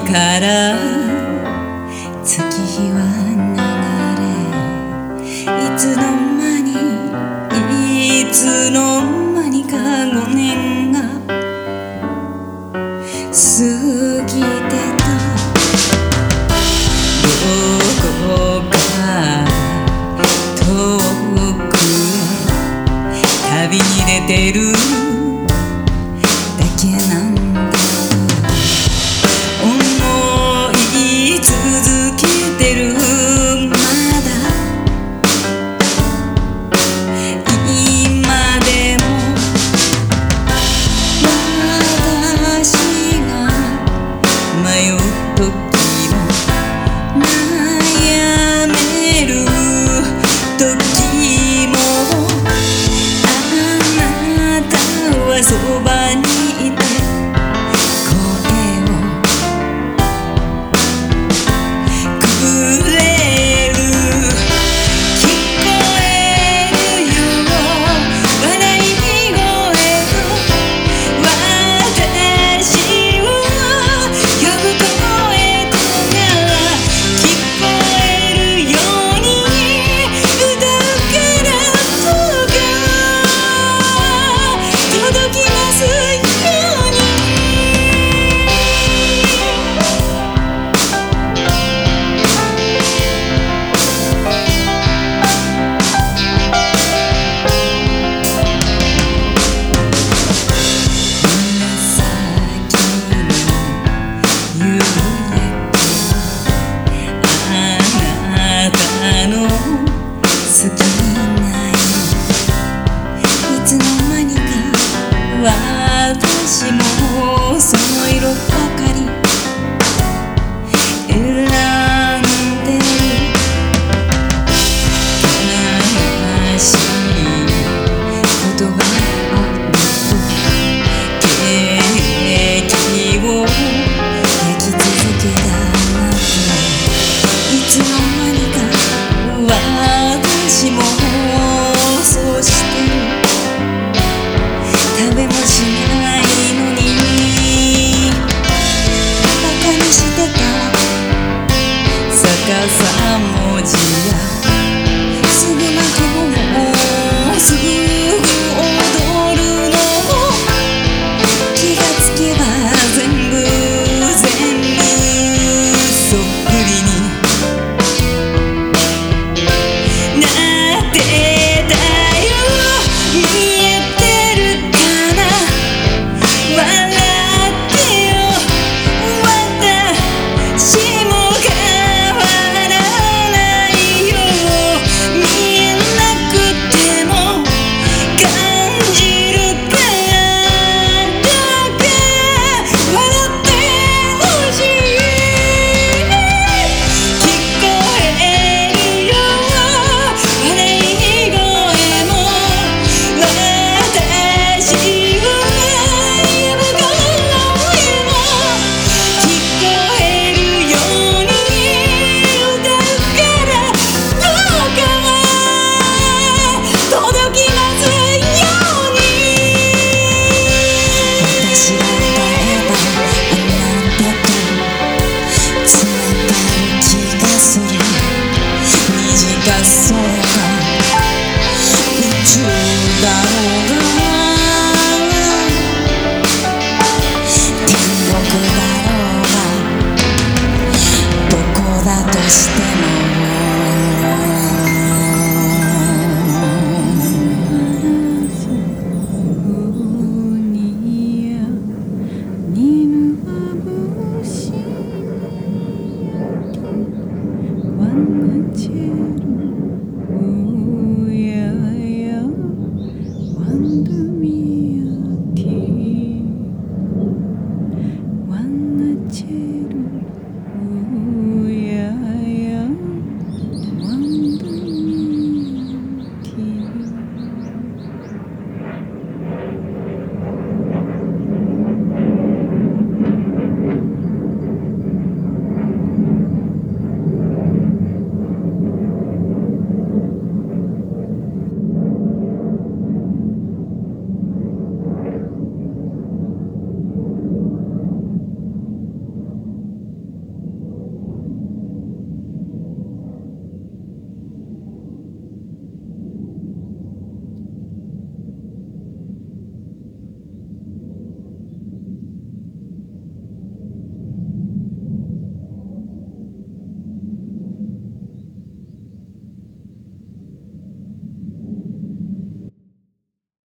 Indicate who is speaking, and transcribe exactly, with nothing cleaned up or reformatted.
Speaker 1: から月日は流れ、いつの間にいつの間にかごねんが過ぎてた。どこか遠くへ旅に出てるだけなんだ。思い続けてるまだ今でも。私が迷う時も悩める時も、あなたはそばにいて私もその色ばかり選んでる。悲しいことがあるとケーキを焼き続けたあなた、いつの間にか私もそうしてる。食べもしないのにバカにしてた逆さも